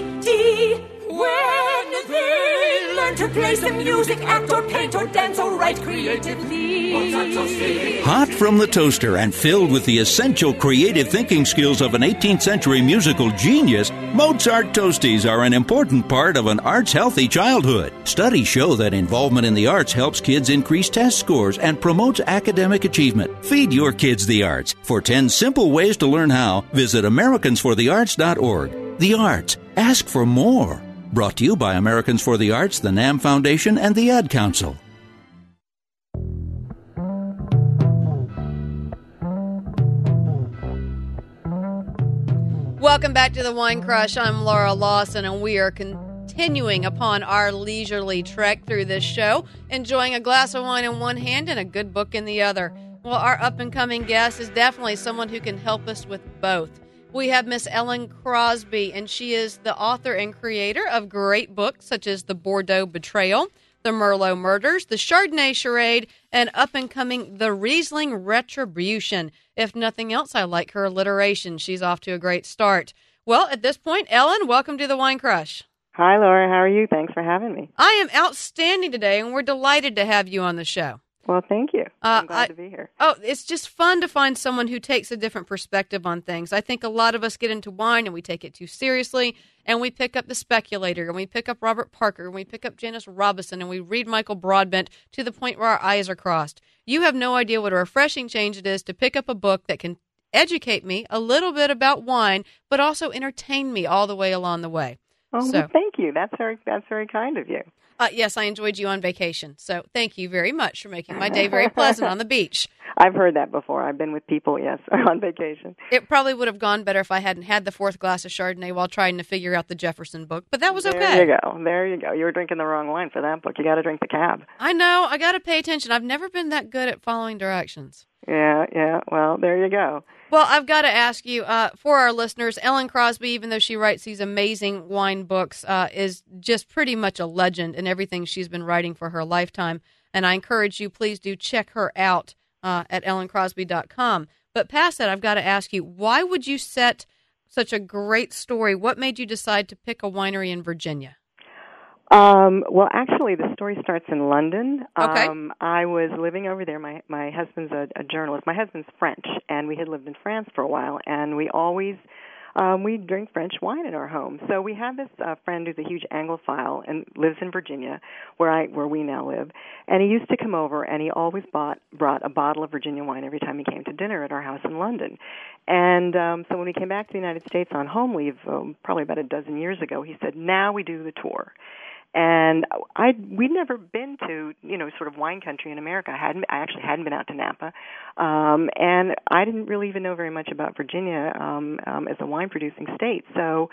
When they learn to play some music, act or paint or dance or write creatively.
Hot from the toaster and filled with the essential creative thinking skills of an 18th century musical genius, Mozart Toasties are an important part of an arts-healthy childhood. Studies show that involvement in the arts helps kids increase test scores and promotes academic achievement. Feed your kids the arts. For 10 simple ways to learn how, visit AmericansForTheArts.org. The arts. Ask for more. Brought to you by Americans for the Arts, the NAM Foundation, and the Ad Council.
Welcome back to the Wine Crush. I'm Laura Lawson, and we are continuing upon our leisurely trek through this show, enjoying a glass of wine in one hand and a good book in the other. Well, our up-and-coming guest is definitely someone who can help us with both. We have Miss Ellen Crosby, and she is the author and creator of great books such as The Bordeaux Betrayal, The Merlot Murders, The Chardonnay Charade, and up-and-coming The Riesling Retribution. If nothing else, I like her alliteration. She's off to a great start. Well, at this point, Ellen, welcome to the Wine Crush.
Hi, Laura. How are you? Thanks for having me.
I am outstanding today, and we're delighted to have you on the show.
Well, thank you. I'm glad to be here.
Oh, it's just fun to find someone who takes a different perspective on things. I think a lot of us get into wine and we take it too seriously, and we pick up The Speculator, and we pick up Robert Parker, and we pick up Janice Robinson, and we read Michael Broadbent to the point where our eyes are crossed. You have no idea what a refreshing change it is to pick up a book that can educate me a little bit about wine, but also entertain me all the way along the way.
Oh, well, thank you. That's very kind of you.
Yes, I enjoyed you on vacation. So thank you very much for making my day very pleasant on the beach.
I've heard that before. I've been with people, yes, on vacation.
It probably would have gone better if I hadn't had the fourth glass of Chardonnay while trying to figure out the Jefferson book, but that was okay.
There you go. You were drinking the wrong wine for that book. You got to drink the Cab.
I know. I got to pay attention. I've never been that good at following directions.
Yeah. Well, there you go.
Well, I've got to ask you, for our listeners, Ellen Crosby, even though she writes these amazing wine books, is just pretty much a legend in everything she's been writing for her lifetime. And I encourage you, please do check her out at ellencrosby.com. But past that, I've got to ask you, why would you set such a great story? What made you decide to pick a winery in Virginia?
Well, actually, the story starts in London.
Okay.
I was living over there. My husband's a journalist. My husband's French, and we had lived in France for a while, and we always we drink French wine in our home. So we have this friend who's a huge Anglophile and lives in Virginia, where we now live. And he used to come over, and he always brought a bottle of Virginia wine every time he came to dinner at our house in London. And so when we came back to the United States on home leave, probably about a dozen years ago, he said, "Now we do the tour." And we'd never been to, sort of wine country in America. I actually hadn't been out to Napa. And I didn't really even know very much about Virginia as a wine producing state. So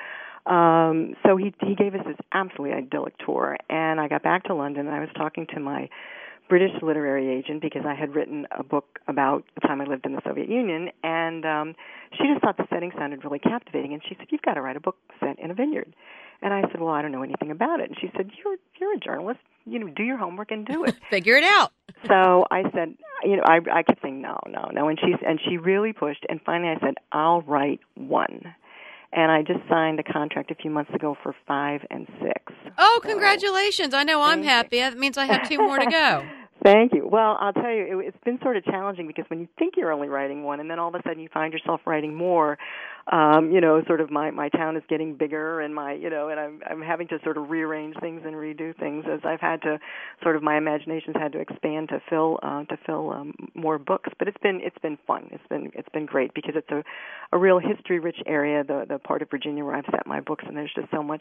he gave us this absolutely idyllic tour. And I got back to London, and I was talking to my British literary agent because I had written a book about the time I lived in the Soviet Union, and she just thought the setting sounded really captivating, and she said, "You've got to write a book set in a vineyard." And I said, "Well, I don't know anything about it." And she said, "You're a journalist. Do your homework and do it.
Figure it out."
So I said, I kept saying no, and she really pushed, and finally I said, "I'll write one." And I just signed a contract a few months ago for 5 and 6.
Oh, congratulations. I know I'm happy. That means I have 2 more to go.
Thank you. Well, I'll tell you, it's been sort of challenging because when you think you're only writing one and then all of a sudden you find yourself writing more, sort of my town is getting bigger and and I'm having to sort of rearrange things and redo things as I've had to sort of, my imagination's had to expand to fill more books. But it's been fun. It's been great because it's a real history-rich area, the part of Virginia where I've set my books, and there's just so much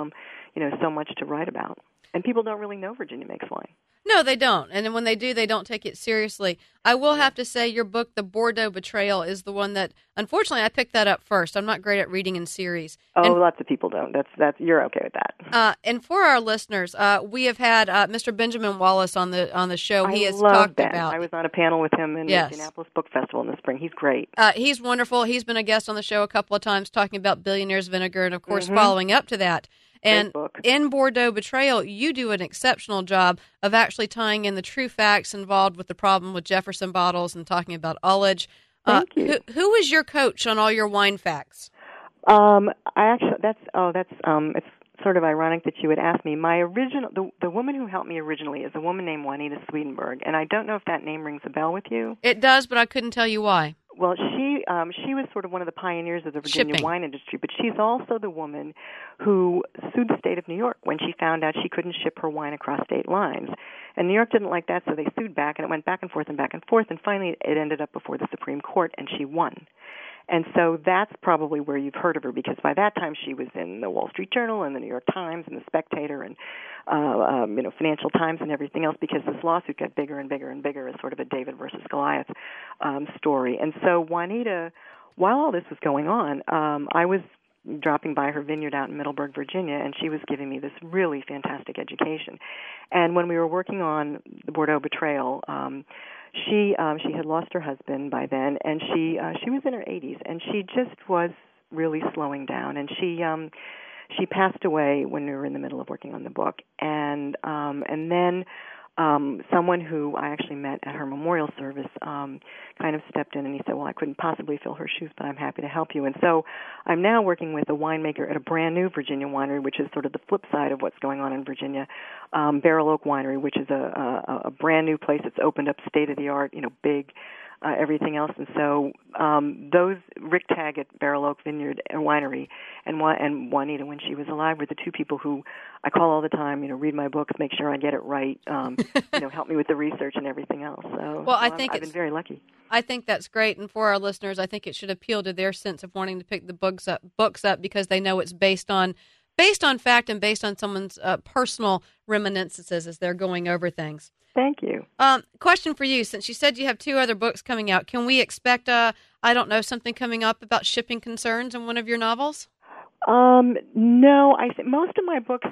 to write about. And people don't really know Virginia makes wine.
No, they don't. And when they do, they don't take it seriously. I will have to say your book, The Bordeaux Betrayal, is the one that, unfortunately, I picked that up first. I'm not great at reading in series.
Oh, lots of people don't. That's you're okay with that.
And for our listeners, we have had Mr. Benjamin Wallace on the show. He has
talked
Ben. About.
I was on a panel with him in the Indianapolis Book Festival in the spring. He's great.
He's wonderful. He's been a guest on the show a couple of times talking about Billionaire's Vinegar and, of course, following up to that. And in Bordeaux Betrayal, you do an exceptional job of actually tying in the true facts involved with the problem with Jefferson bottles and talking about ullage.
Thank you.
Who was your coach on all your wine facts?
It's sort of ironic that you would ask me. My original, the woman who helped me originally is a woman named Juanita Swedenborg, and I don't know if that name rings a bell with you.
It does, but I couldn't tell you why.
Well, she was sort of one of the pioneers of the Virginia wine industry, but she's also the woman who sued the state of New York when she found out she couldn't ship her wine across state lines. And New York didn't like that, so they sued back, and it went back and forth, and finally it ended up before the Supreme Court, and she won. And so that's probably where you've heard of her, because by that time she was in the Wall Street Journal and the New York Times and the Spectator and Financial Times and everything else, because this lawsuit got bigger and bigger and bigger as sort of a David versus Goliath story. And so Juanita, while all this was going on, I was dropping by her vineyard out in Middleburg, Virginia, and she was giving me this really fantastic education. And when we were working on the Bordeaux Betrayal, she had lost her husband by then, and she was in her 80s, and she just was really slowing down. And she passed away when we were in the middle of working on the book, and then someone who I actually met at her memorial service kind of stepped in, and he said, "Well, I couldn't possibly fill her shoes, but I'm happy to help you." And so I'm now working with a winemaker at a brand new Virginia winery, which is sort of the flip side of what's going on in Virginia, Barrel Oak Winery, which is a brand new place that's opened up, state of the art, big. Everything else, and so those Rick Taggett, Barrel Oak Vineyard and Winery, and Juanita, when she was alive, were the two people who I call all the time. Read my books, make sure I get it right. Help me with the research and everything else. So, I've been very lucky.
I think that's great, and for our listeners, I think it should appeal to their sense of wanting to pick the books up because they know it's based on fact and based on someone's personal reminiscences as they're going over things.
Thank you.
Question for you. Since you said you have 2 other books coming out, can we expect, something coming up about shipping concerns in one of your novels?
No, I think most of my books,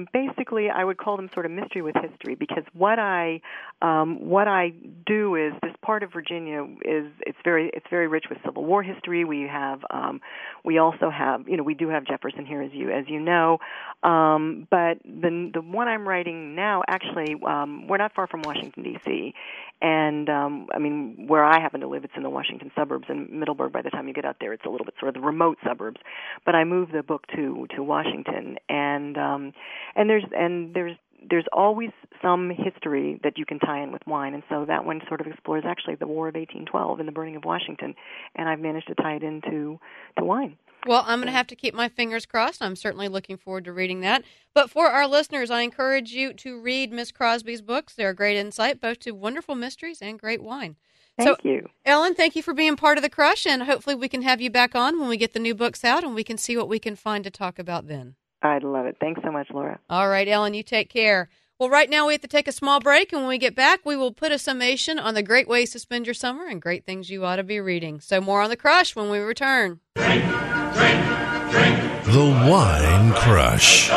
basically, I would call them sort of mystery with history, because what I do is this part of Virginia it's very rich with Civil War history. We also have we do have Jefferson here, as you know, but the one I'm writing now, actually, we're not far from Washington D.C. And where I happen to live, it's in the Washington suburbs, and Middleburg. By the time you get out there, it's a little bit sort of the remote suburbs. But I moved the book to Washington, and there's always some history that you can tie in with wine, and so that one sort of explores actually the War of 1812 and the burning of Washington, and I've managed to tie it into wine.
Well, I'm going to have to keep my fingers crossed. I'm certainly looking forward to reading that. But for our listeners, I encourage you to read Miss Crosby's books. They're a great insight, both to wonderful mysteries and great wine.
Thank you.
Ellen, thank you for being part of the Crush, and hopefully we can have you back on when we get the new books out, and we can see what we can find to talk about then.
I'd love it. Thanks so much, Laura.
All right, Ellen, you take care. Well, right now we have to take a small break, and when we get back, we will put a summation on the great ways to spend your summer and great things you ought to be reading. So more on the Crush when we return.
Drink, drink, drink. The Wine Crush.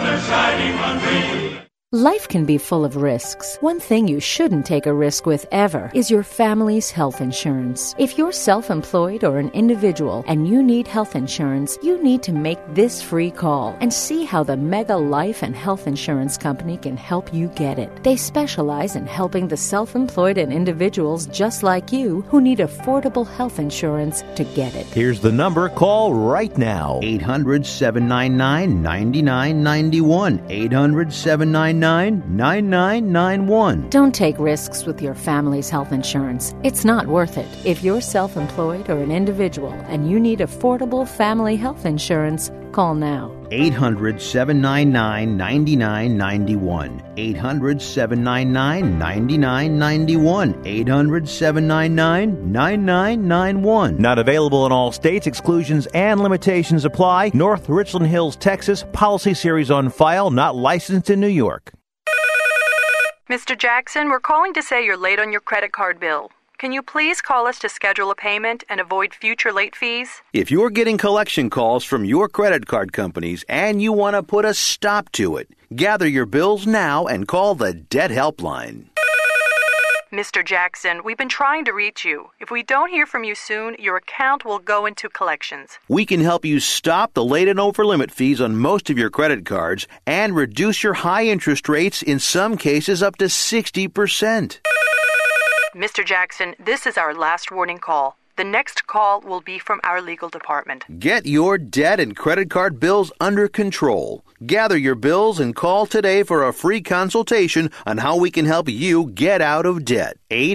Life can be full of risks. One thing you shouldn't take a risk with ever is your family's health insurance. If you're self-employed or an individual and you need health insurance, you need to make this free call and see how the Mega Life and Health Insurance Company can help you get it. They specialize in helping the self-employed and individuals just like you who need affordable health insurance to get it.
Here's the number. Call right now.
800-799-9991. 800-799-9991.
Don't take risks with your family's health insurance. It's not worth it. If you're self-employed or an individual and you need affordable family health insurance, call now.
800-799-9991. 800-799-9991. 800-799-9991.
Not available in all states. Exclusions and limitations apply. North Richland Hills, Texas. Policy series on file. Not licensed in New York.
Mr. Jackson, we're calling to say you're late on your credit card bill. Can you please call us to schedule a payment and avoid future late fees?
If you're getting collection calls from your credit card companies and you want to put a stop to it, gather your bills now and call the Debt Helpline.
Mr. Jackson, we've been trying to reach you. If we don't hear from you soon, your account will go into collections.
We can help you stop the late and over-limit fees on most of your credit cards and reduce your high interest rates, in some cases up to 60%.
Mr. Jackson, this is our last warning call. The next call will be from our legal department.
Get your debt and credit card bills under control. Gather your bills and call today for a free consultation on how we can help you get out of debt.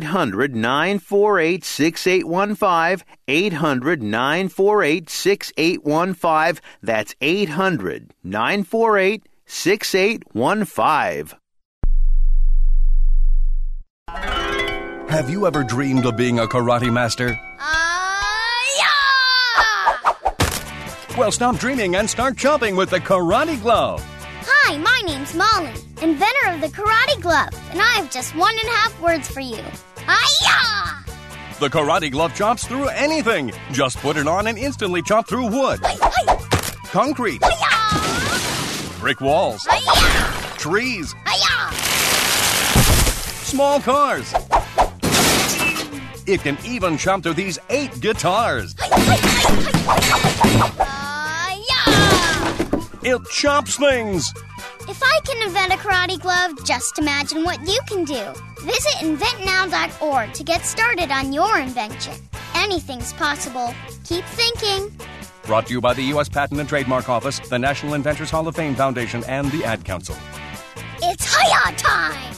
800-948-6815. 800-948-6815. That's 800-948-6815.
Have you ever dreamed of being a karate master?
Yeah!
Well, stop dreaming and start chomping with the Karate Glove.
Hi, my name's Molly, inventor of the Karate Glove, and I have just 1.5 words for you. Hi-ya!
The Karate Glove chomps through anything. Just put it on and instantly chomp through wood, concrete, brick walls, trees, small cars. It can even chomp through these 8 guitars. It chomps things.
If I can invent a karate glove, just imagine what you can do. Visit inventnow.org to get started on your invention. Anything's possible. Keep thinking.
Brought to you by the U.S. Patent and Trademark Office, the National Inventors Hall of Fame Foundation, and the Ad Council.
It's Hi-Ya time!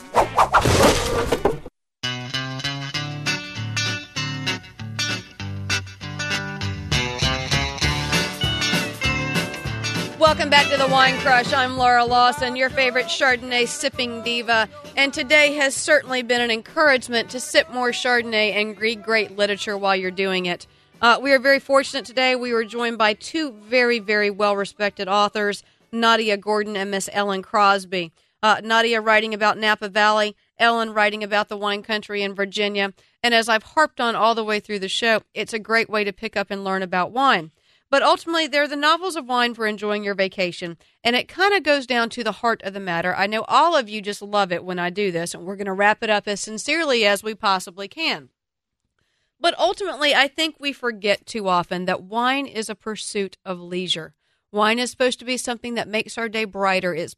Welcome back to the Wine Crush. I'm Laura Lawson, your favorite Chardonnay sipping diva, and today has certainly been an encouragement to sip more Chardonnay and read great literature while you're doing it. We are very fortunate today. We were joined by 2 very, very well-respected authors, Nadia Gordon and Miss Ellen Crosby. Nadia writing about Napa Valley, Ellen writing about the wine country in Virginia, and as I've harped on all the way through the show, it's a great way to pick up and learn about wine. But ultimately, they're the novels of wine for enjoying your vacation, and it kind of goes down to the heart of the matter. I know all of you just love it when I do this, and we're going to wrap it up as sincerely as we possibly can. But ultimately, I think we forget too often that wine is a pursuit of leisure. Wine is supposed to be something that makes our day brighter. It's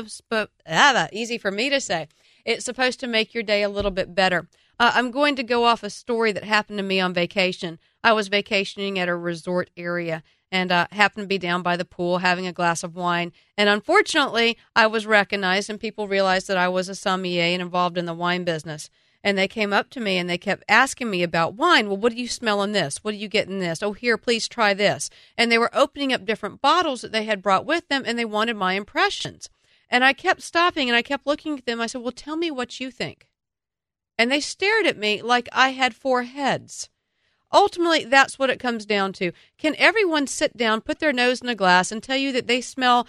easy for me to say. It's supposed to make your day a little bit better. I'm going to go off a story that happened to me on vacation. I was vacationing at a resort area and happened to be down by the pool having a glass of wine. And unfortunately, I was recognized and people realized that I was a sommelier and involved in the wine business. And they came up to me and they kept asking me about wine. Well, what do you smell in this? What do you get in this? Oh, here, please try this. And they were opening up different bottles that they had brought with them, and they wanted my impressions. And I kept stopping and I kept looking at them. I said, well, tell me what you think. And they stared at me like I had 4 heads. Ultimately, that's what it comes down to. Can everyone sit down, put their nose in a glass, and tell you that they smell,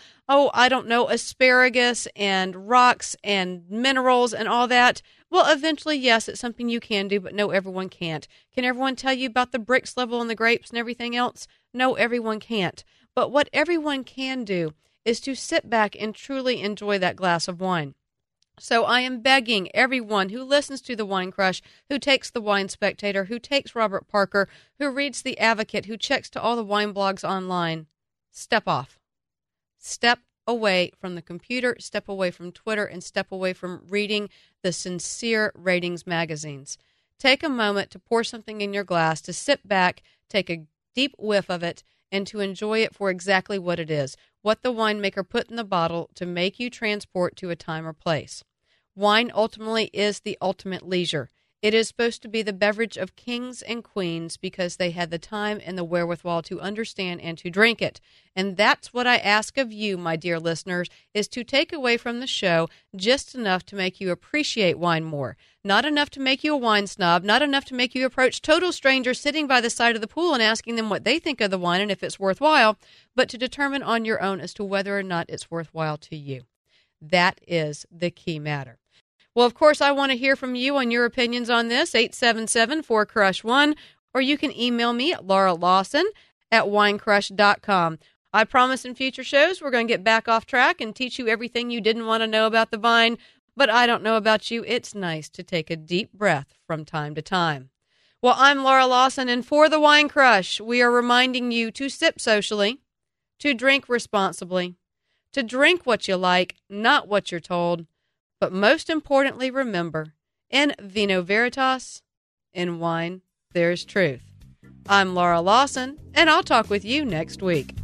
asparagus and rocks and minerals and all that? Well, eventually, yes, it's something you can do, but no, everyone can't. Can everyone tell you about the Brix level and the grapes and everything else? No, everyone can't. But what everyone can do is to sit back and truly enjoy that glass of wine. So I am begging everyone who listens to The Wine Crush, who takes The Wine Spectator, who takes Robert Parker, who reads The Advocate, who checks to all the wine blogs online, step off. Step away from the computer, step away from Twitter, and step away from reading the sincere ratings magazines. Take a moment to pour something in your glass, to sit back, take a deep whiff of it, and to enjoy it for exactly what it is, what the winemaker put in the bottle to make you transport to a time or place. Wine ultimately is the ultimate leisure. It is supposed to be the beverage of kings and queens because they had the time and the wherewithal to understand and to drink it. And that's what I ask of you, my dear listeners, is to take away from the show just enough to make you appreciate wine more. Not enough to make you a wine snob, not enough to make you approach total strangers sitting by the side of the pool and asking them what they think of the wine and if it's worthwhile, but to determine on your own as to whether or not it's worthwhile to you. That is the key matter. Well, of course, I want to hear from you on your opinions on this, 877-4CRUSH1, or you can email me at lauralawson@winecrush.com. I promise in future shows we're going to get back off track and teach you everything you didn't want to know about the vine, but I don't know about you. It's nice to take a deep breath from time to time. Well, I'm Laura Lawson, and for The Wine Crush, we are reminding you to sip socially, to drink responsibly, to drink what you like, not what you're told, but most importantly, remember, in vino veritas, in wine, there's truth. I'm Laura Lawson, and I'll talk with you next week.